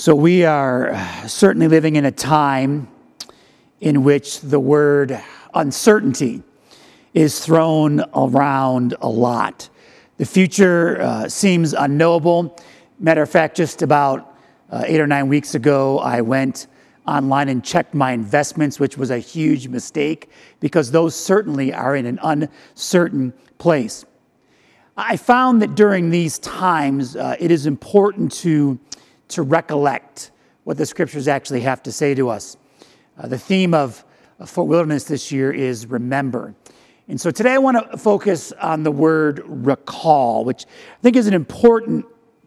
So we are certainly living in a time in which the word uncertainty is thrown around a lot. The future seems unknowable. Matter of fact, just about 8 or 9 weeks ago, I went online and checked my investments, which was a huge mistake because those certainly are in an uncertain place. I found that during these times, it is important to recollect what the scriptures actually have to say to us. The theme of Fort Wilderness this year is remember. And so today I want to focus on the word recall, which I think is an important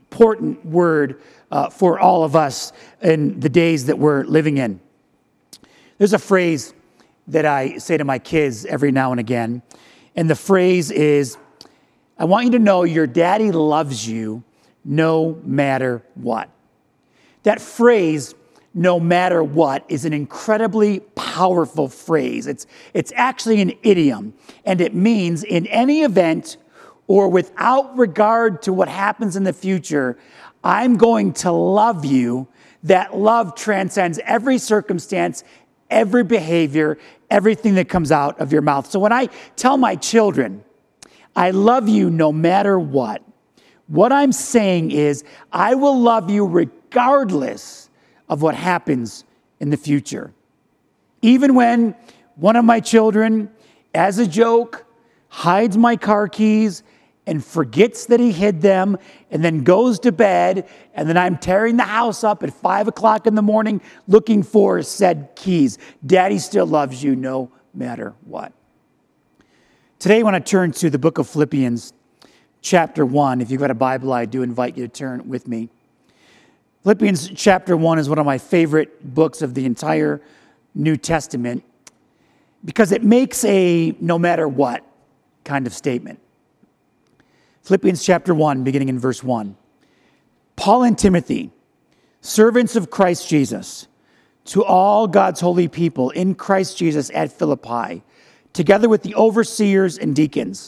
word for all of us in the days that we're living in. There's a phrase that I say to my kids every now and again, and the phrase is, I want you to know your daddy loves you no matter what. That phrase, no matter what, is an incredibly powerful phrase. It's actually an idiom, and it means in any event or without regard to what happens in the future, I'm going to love you. That love transcends every circumstance, every behavior, everything that comes out of your mouth. So when I tell my children, I love you no matter what I'm saying is I will love you regardless of what happens in the future. Even when one of my children, as a joke, hides my car keys and forgets that he hid them and then goes to bed, and then I'm tearing the house up at 5 o'clock in the morning looking for said keys. Daddy still loves you no matter what. Today I want to turn to the book of Philippians, chapter 1. If you've got a Bible, I do invite you to turn with me. Philippians chapter 1 is one of my favorite books of the entire New Testament because it makes a no matter what kind of statement. Philippians chapter 1, beginning in verse 1. Paul and Timothy, servants of Christ Jesus, to all God's holy people in Christ Jesus at Philippi, together with the overseers and deacons.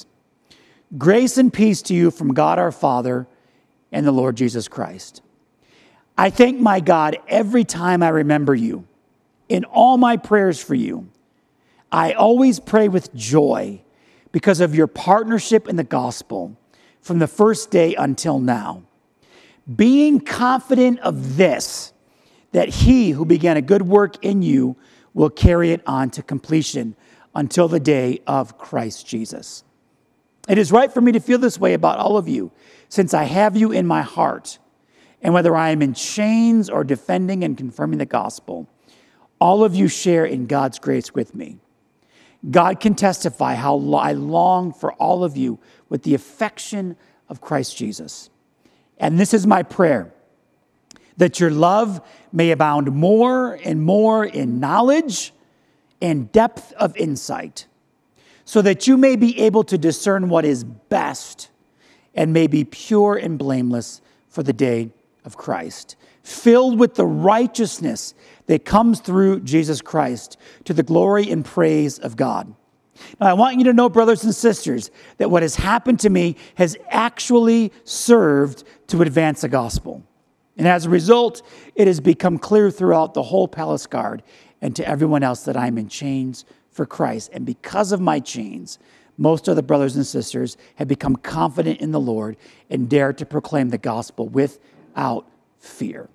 Grace and peace to you from God our Father and the Lord Jesus Christ. I thank my God every time I remember you. In all my prayers for you, I always pray with joy because of your partnership in the gospel from the first day until now. Being confident of this, that he who began a good work in you will carry it on to completion until the day of Christ Jesus. It is right for me to feel this way about all of you, since I have you in my heart. And whether I am in chains or defending and confirming the gospel, all of you share in God's grace with me. God can testify how I long for all of you with the affection of Christ Jesus. And this is my prayer, that your love may abound more and more in knowledge and depth of insight, so that you may be able to discern what is best and may be pure and blameless for the day of Christ, filled with the righteousness that comes through Jesus Christ to the glory and praise of God. Now, I want you to know, brothers and sisters, that what has happened to me has actually served to advance the gospel. And as a result, it has become clear throughout the whole palace guard and to everyone else that I'm in chains for Christ. And because of my chains, most of the brothers and sisters have become confident in the Lord and dare to proclaim the gospel without fear.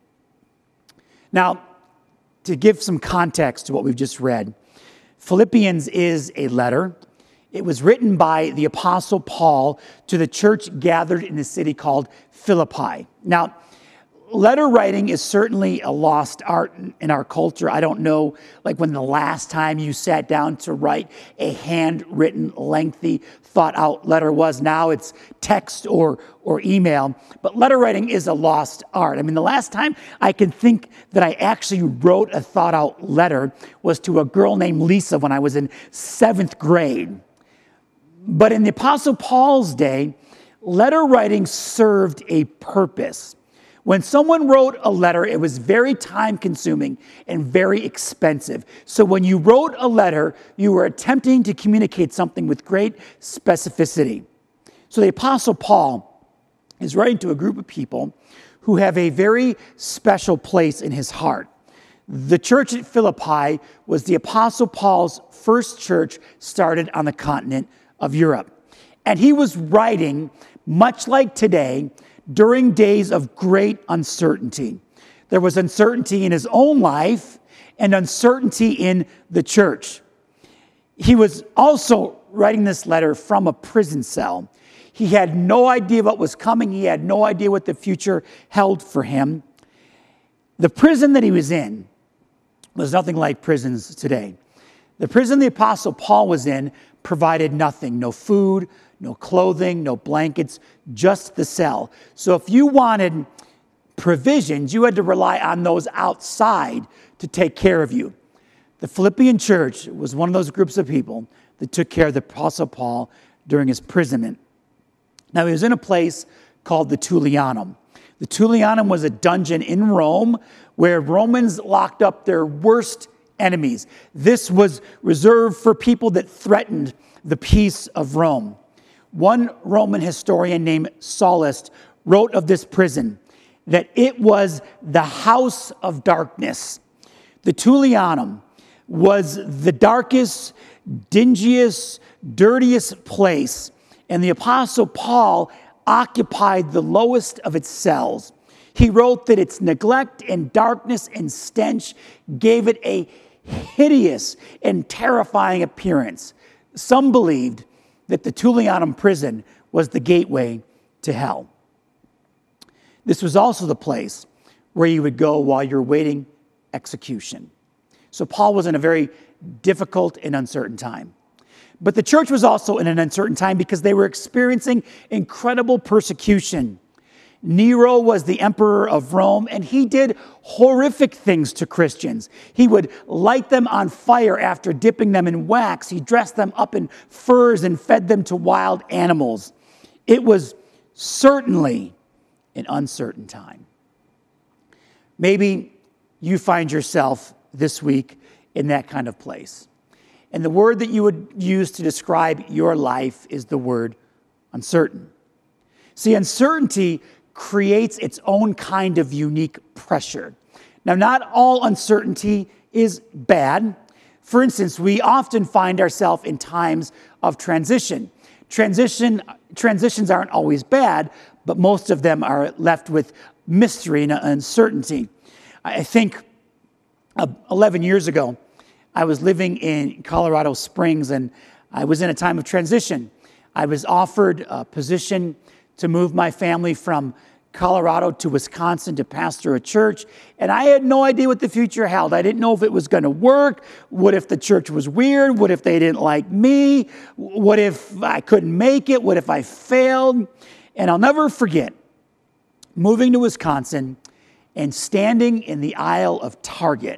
Now, to give some context to what we've just read, Philippians is a letter. It was written by the Apostle Paul to the church gathered in a city called Philippi. Now, letter writing is certainly a lost art in our culture. I don't know, like when the last time you sat down to write a handwritten, lengthy, thought-out letter was. Now it's text or email. But letter writing is a lost art. I mean, the last time I can think that I actually wrote a thought-out letter was to a girl named Lisa when I was in 7th grade. But in the Apostle Paul's day, letter writing served a purpose. When someone wrote a letter, it was very time-consuming and very expensive. So when you wrote a letter, you were attempting to communicate something with great specificity. So the Apostle Paul is writing to a group of people who have a very special place in his heart. The church at Philippi was the Apostle Paul's first church started on the continent of Europe. And he was writing, much like today, during days of great uncertainty. There was uncertainty in his own life and uncertainty in the church. He was also writing this letter from a prison cell. He had no idea what was coming. He had no idea what the future held for him. The prison that he was in was nothing like prisons today. The prison the Apostle Paul was in provided nothing, no food, no clothing, no blankets, just the cell. So if you wanted provisions, you had to rely on those outside to take care of you. The Philippian church was one of those groups of people that took care of the Apostle Paul during his imprisonment. Now, he was in a place called the Tullianum. The Tullianum was a dungeon in Rome where Romans locked up their worst enemies. This was reserved for people that threatened the peace of Rome. One Roman historian named Sallust wrote of this prison that it was the house of darkness. The Tullianum was the darkest, dingiest, dirtiest place, and the Apostle Paul occupied the lowest of its cells. He wrote that its neglect and darkness and stench gave it a hideous and terrifying appearance. Some believed that the Tullianum prison was the gateway to hell. This was also the place where you would go while you're waiting execution. So Paul was in a very difficult and uncertain time. But the church was also in an uncertain time because they were experiencing incredible persecution. Nero was the emperor of Rome, and he did horrific things to Christians. He would light them on fire after dipping them in wax. He dressed them up in furs and fed them to wild animals. It was certainly an uncertain time. Maybe you find yourself this week in that kind of place. And the word that you would use to describe your life is the word uncertain. See, uncertainty creates its own kind of unique pressure. Now, not all uncertainty is bad. For instance, we often find ourselves in times of transition. Transitions aren't always bad, but most of them are left with mystery and uncertainty. I think 11 years ago, I was living in Colorado Springs, and I was in a time of transition. I was offered a position to move my family from Colorado to Wisconsin to pastor a church, and I had no idea what the future held. I didn't know if it was going to work. What if the church was weird? What if they didn't like me? What if I couldn't make it? What if I failed? And I'll never forget moving to Wisconsin and standing in the aisle of Target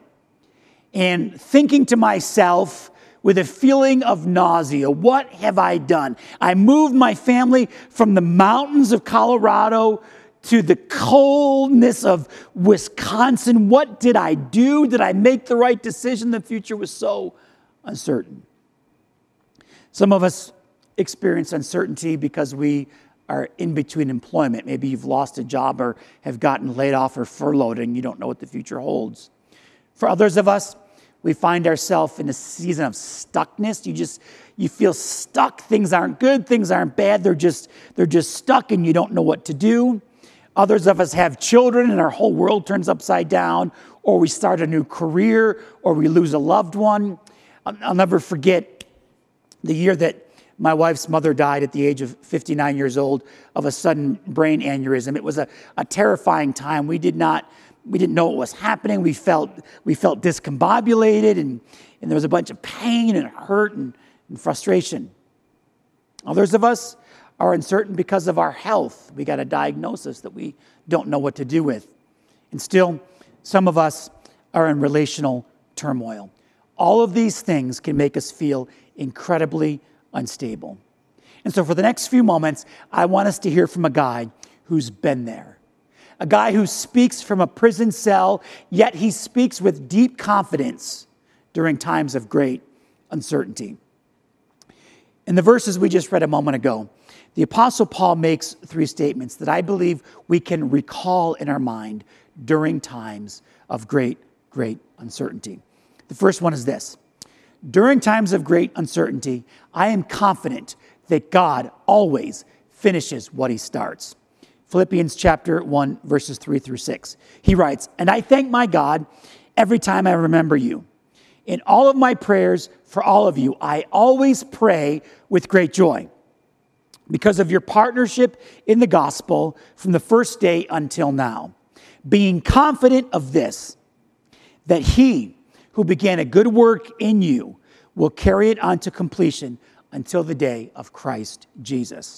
and thinking to myself with a feeling of nausea, what have I done? I moved my family from the mountains of Colorado to the coldness of Wisconsin. What did I do? Did I make the right decision? The future was so uncertain. Some of us experience uncertainty because we are in between employment. Maybe you've lost a job or have gotten laid off or furloughed and you don't know what the future holds. For others of us, we find ourselves in a season of stuckness. You feel stuck. Things aren't good. Things aren't bad. They're just stuck and you don't know what to do. Others of us have children and our whole world turns upside down, or we start a new career, or we lose a loved one. I'll never forget the year that my wife's mother died at the age of 59 years old of a sudden brain aneurysm. It was a terrifying time. We didn't know what was happening. We felt discombobulated, and there was a bunch of pain and hurt and frustration. Others of us are uncertain because of our health. We got a diagnosis that we don't know what to do with. And still, some of us are in relational turmoil. All of these things can make us feel incredibly unstable. And so for the next few moments, I want us to hear from a guy who's been there. A guy who speaks from a prison cell, yet he speaks with deep confidence during times of great uncertainty. In the verses we just read a moment ago, The Apostle Paul makes three statements that I believe we can recall in our mind during times of great, great uncertainty. The first one is this: during times of great uncertainty, I am confident that God always finishes what he starts. Philippians chapter 1, verses 3 through 6. He writes, "And I thank my God every time I remember you. In all of my prayers for all of you, I always pray with great joy because of your partnership in the gospel from the first day until now, being confident of this, that he who began a good work in you will carry it on to completion until the day of Christ Jesus."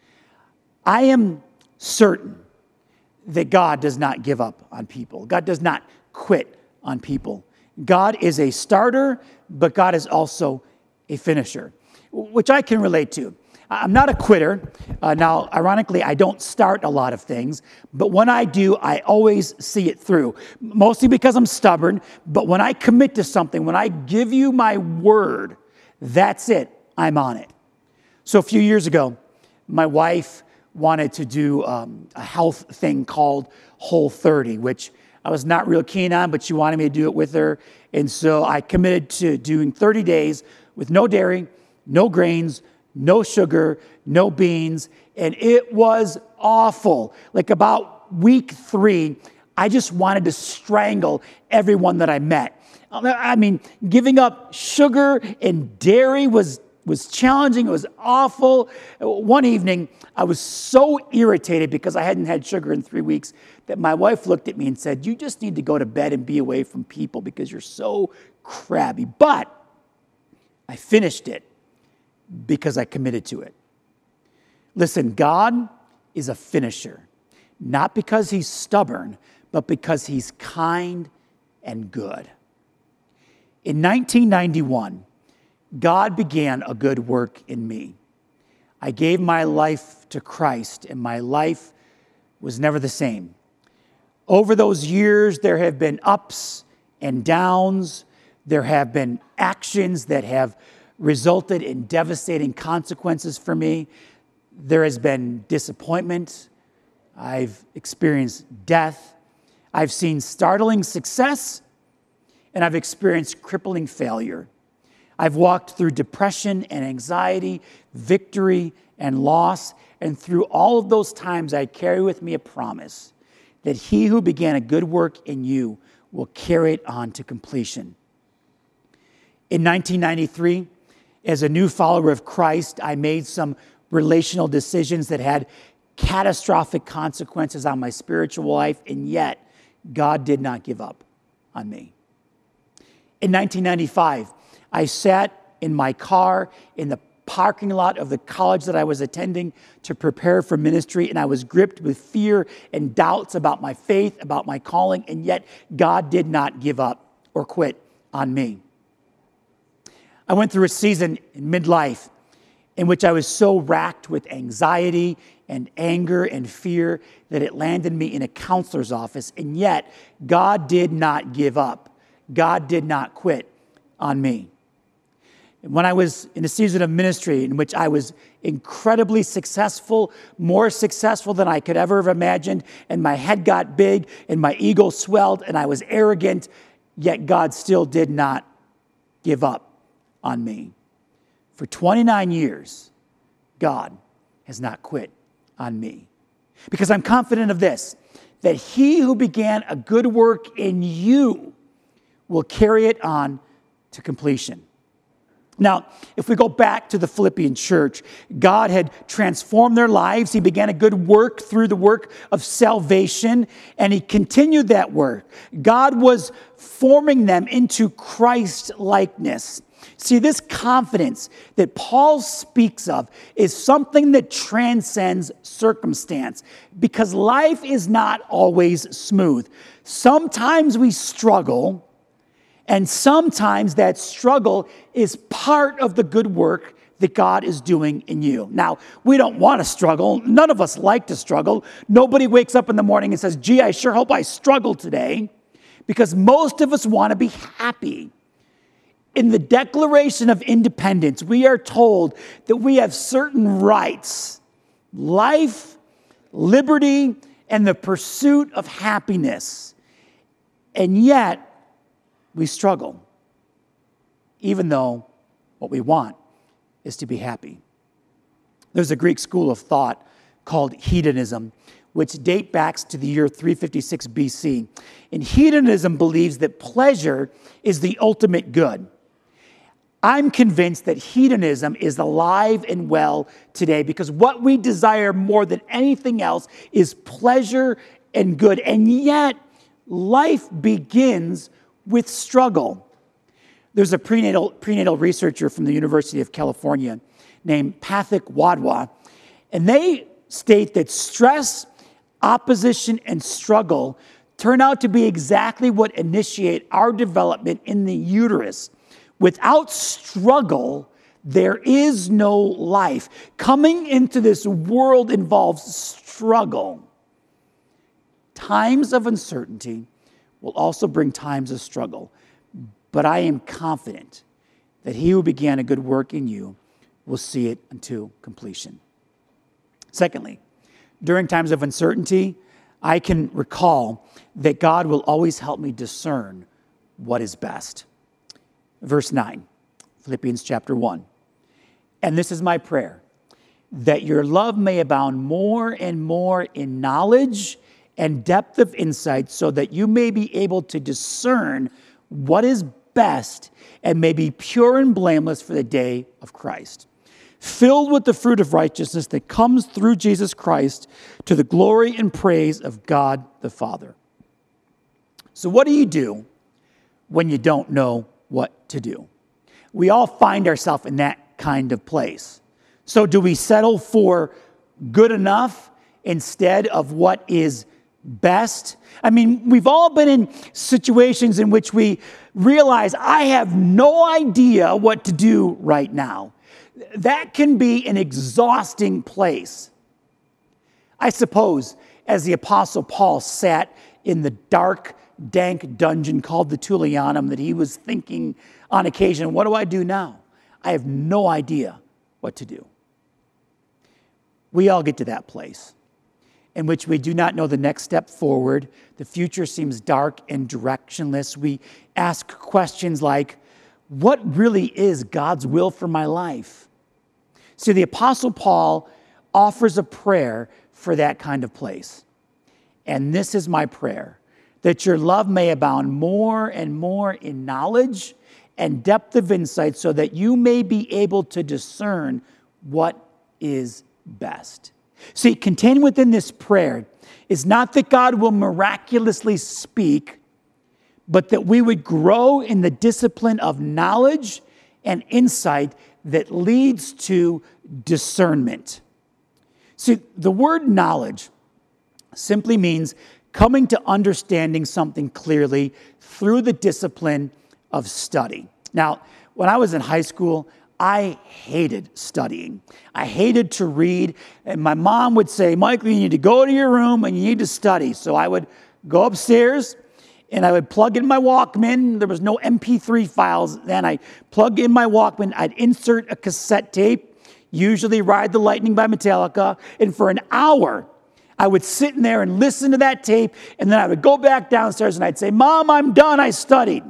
I am certain that God does not give up on people. God does not quit on people. God is a starter, but God is also a finisher, which I can relate to. I'm not a quitter. Now, ironically, I don't start a lot of things, but when I do, I always see it through, mostly because I'm stubborn. But when I commit to something, when I give you my word, that's it. I'm on it. So a few years ago, my wife wanted to do a health thing called Whole30, which I was not real keen on, but she wanted me to do it with her. And so I committed to doing 30 days with no dairy, no grains, no sugar, no beans. And it was awful. Like about week 3, I just wanted to strangle everyone that I met. I mean, giving up sugar and dairy was challenging. It was awful. One evening, I was so irritated because I hadn't had sugar in 3 weeks that my wife looked at me and said, "You just need to go to bed and be away from people because you're so crabby." But I finished it because I committed to it. Listen, God is a finisher, not because he's stubborn, but because he's kind and good. In 1991, God began a good work in me. I gave my life to Christ, and my life was never the same. Over those years, there have been ups and downs. There have been actions that have resulted in devastating consequences for me. There has been disappointment. I've experienced death. I've seen startling success, and I've experienced crippling failure. I've walked through depression and anxiety, victory and loss, and through all of those times, I carry with me a promise that he who began a good work in you will carry it on to completion. In 1993, as a new follower of Christ, I made some relational decisions that had catastrophic consequences on my spiritual life, and yet God did not give up on me. In 1995, I sat in my car in the parking lot of the college that I was attending to prepare for ministry, and I was gripped with fear and doubts about my faith, about my calling, and yet God did not give up or quit on me. I went through a season in midlife in which I was so racked with anxiety and anger and fear that it landed me in a counselor's office, and yet God did not give up. God did not quit on me. When I was in a season of ministry in which I was incredibly successful, more successful than I could ever have imagined, and my head got big and my ego swelled and I was arrogant, yet God still did not give up on me. For 29 years, God has not quit on me. Because I'm confident of this, that he who began a good work in you will carry it on to completion. Now, if we go back to the Philippian church, God had transformed their lives. He began a good work through the work of salvation, and he continued that work. God was forming them into Christ-likeness. See, this confidence that Paul speaks of is something that transcends circumstance, because life is not always smooth. Sometimes we struggle, and sometimes that struggle is part of the good work that God is doing in you. Now, we don't want to struggle. None of us like to struggle. Nobody wakes up in the morning and says, "Gee, I sure hope I struggle today," because most of us want to be happy. In the Declaration of Independence, we are told that we have certain rights life, liberty, and the pursuit of happiness. And yet, we struggle, even though what we want is to be happy. There's a Greek school of thought called hedonism, which date back to the year 356 BC. And hedonism believes that pleasure is the ultimate good. I'm convinced that hedonism is alive and well today because what we desire more than anything else is pleasure and good. And yet, life begins with struggle. There's a prenatal researcher from the University of California named Pathak Wadhwa, and they state that stress, opposition, and struggle turn out to be exactly what initiate our development in the uterus. Without struggle, there is no life. Coming into this world involves struggle. Times of uncertainty will also bring times of struggle. But I am confident that he who began a good work in you will see it unto completion. Secondly, during times of uncertainty, I can recall that God will always help me discern what is best. Verse 9, Philippians chapter 1. And this is my prayer, that your love may abound more and more in knowledge and depth of insight, so that you may be able to discern what is best and may be pure and blameless for the day of Christ, filled with the fruit of righteousness that comes through Jesus Christ to the glory and praise of God the Father. So what do you do when you don't know what to do? We all find ourselves in that kind of place. So do we settle for good enough instead of what is best? I mean, we've all been in situations in which we realize I have no idea what to do right now. That can be an exhausting place. I suppose as the Apostle Paul sat in the dark, dank dungeon called the Tullianum, that he was thinking on occasion, what do I do now? I have no idea what to do. We all get to that place in which we do not know the next step forward. The future seems dark and directionless. We ask questions like, what really is God's will for my life? See, the Apostle Paul offers a prayer for that kind of place. And this is my prayer, that your love may abound more and more in knowledge and depth of insight, so that you may be able to discern what is best. See, contained within this prayer is not that God will miraculously speak, but that we would grow in the discipline of knowledge and insight that leads to discernment. See, the word knowledge simply means coming to understanding something clearly through the discipline of study. Now, when I was in high school, I hated studying. I hated to read, and my mom would say, Michael, you need to go to your room and you need to study. So I would go upstairs and I would plug in my Walkman. There was no MP3 files then. I plug in my Walkman. I'd insert a cassette tape, usually Ride the Lightning by Metallica, and for an hour, I would sit in there and listen to that tape, and then I would go back downstairs and I'd say, Mom, I'm done, I studied.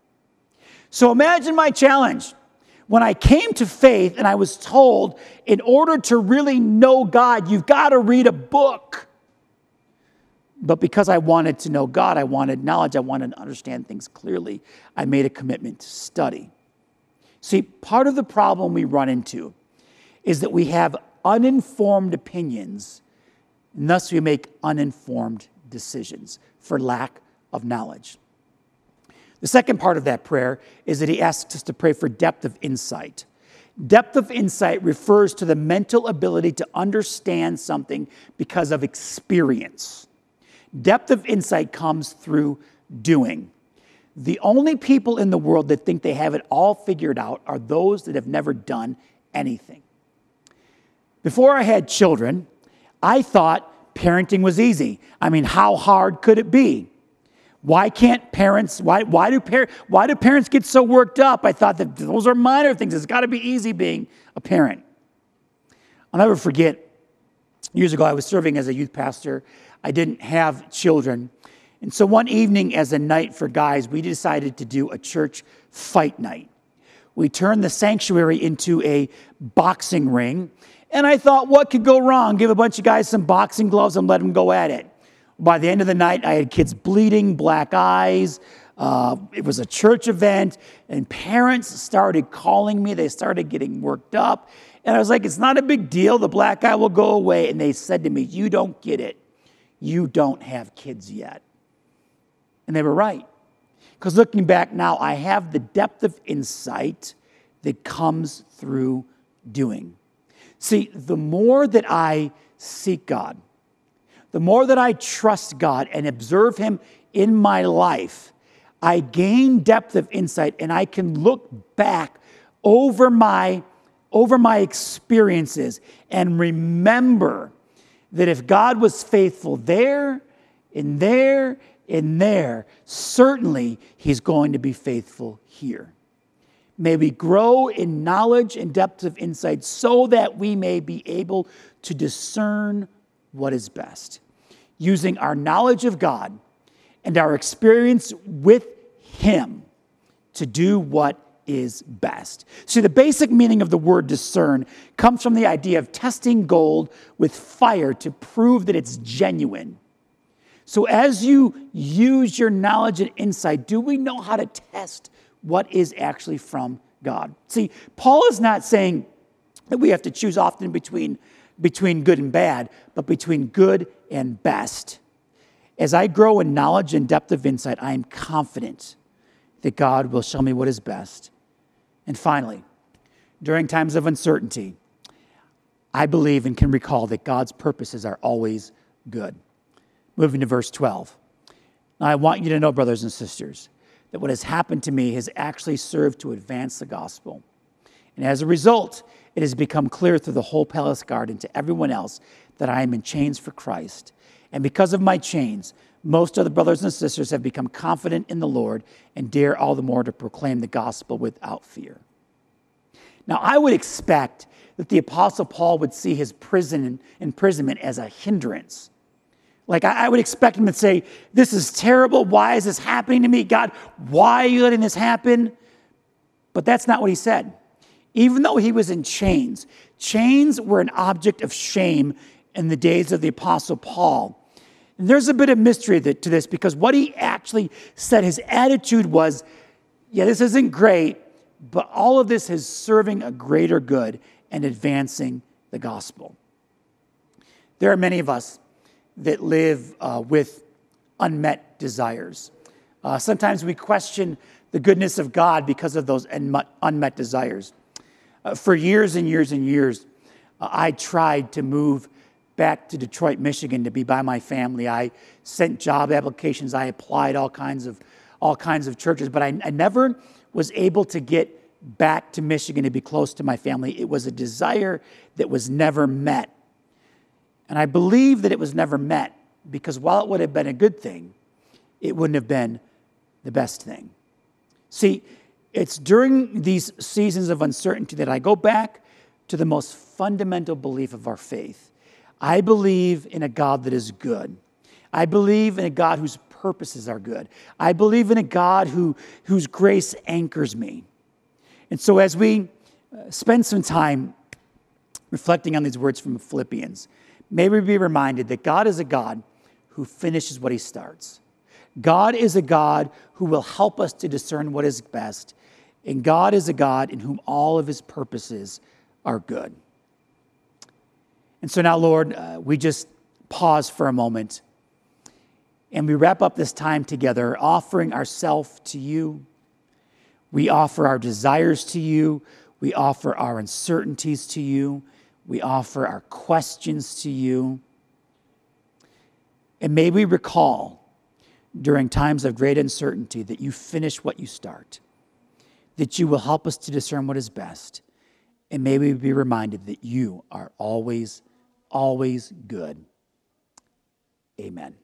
So imagine my challenge. When I came to faith and I was told, in order to really know God, you've got to read a book. But because I wanted to know God, I wanted knowledge, I wanted to understand things clearly, I made a commitment to study. See, part of the problem we run into is that we have uninformed opinions, and thus we make uninformed decisions for lack of knowledge. The second part of that prayer is that he asks us to pray for depth of insight. Depth of insight refers to the mental ability to understand something because of experience. Depth of insight comes through doing. The only people in the world that think they have it all figured out are those that have never done anything. Before I had children, I thought parenting was easy. I mean, how hard could it be? Why can't parents, why do parents get so worked up? I thought that those are minor things. It's got to be easy being a parent. I'll never forget Years ago, I was serving as a youth pastor. I didn't have children. And so one evening as a night for guys, we decided to do a church fight night. We turned the sanctuary into a boxing ring. And I thought, what could go wrong? Give a bunch of guys some boxing gloves and let them go at it. By the end of the night, I had kids bleeding, black eyes. It was a church event, and parents started calling me. They started getting worked up. And I was like, it's not a big deal. The black eye will go away. And they said to me, you don't get it. You don't have kids yet. And they were right. Because looking back now, I have the depth of insight that comes through doing. See, the more that I seek God, the more that I trust God and observe Him in my life, I gain depth of insight, and I can look back over my experiences and remember that if God was faithful there, and there, and there, certainly He's going to be faithful here. May we grow in knowledge and depth of insight so that we may be able to discern what is best, using our knowledge of God and our experience with Him to do what is best. See, the basic meaning of the word discern comes from the idea of testing gold with fire to prove that it's genuine. So as you use your knowledge and insight, do we know how to test what is actually from God? See, Paul is not saying that we have to choose often between good and bad, but between good and best. As I grow in knowledge and depth of insight, I am confident that God will show me what is best. And finally, during times of uncertainty, I believe and can recall that God's purposes are always good. Moving to verse 12. Now, I want you to know, brothers and sisters, that what has happened to me has actually served to advance the gospel. And as a result, it has become clear through the whole palace guard and to everyone else that I am in chains for Christ. And because of my chains, most of the brothers and sisters have become confident in the Lord and dare all the more to proclaim the gospel without fear. Now, I would expect that the Apostle Paul would see his imprisonment as a hindrance. Like, I would expect him to say, this is terrible. Why is this happening to me? God, why are you letting this happen? But that's not what he said. Even though he was in chains, chains were an object of shame in the days of the Apostle Paul. And there's a bit of mystery to this, because what he actually said, his attitude was, yeah, this isn't great, but all of this is serving a greater good and advancing the gospel. There are many of us that live with unmet desires. Sometimes we question the goodness of God because of those unmet desires. For years and years and years, I tried to move back to Detroit, Michigan to be by my family. I sent job applications. I applied all kinds of churches, but I never was able to get back to Michigan to be close to my family. It was a desire that was never met. And I believe that it was never met because while it would have been a good thing, it wouldn't have been the best thing. See, it's during these seasons of uncertainty that I go back to the most fundamental belief of our faith. I believe in a God that is good. I believe in a God whose purposes are good. I believe in a God whose grace anchors me. And so as we spend some time reflecting on these words from Philippians, may we be reminded that God is a God who finishes what He starts. God is a God who will help us to discern what is best. And God is a God in whom all of His purposes are good. And so now, Lord, we just pause for a moment and we wrap up this time together, offering ourselves to You. We offer our desires to You. We offer our uncertainties to You. We offer our questions to You. And may we recall during times of great uncertainty that You finish what You start, that You will help us to discern what is best. And may we be reminded that You are always good. Amen.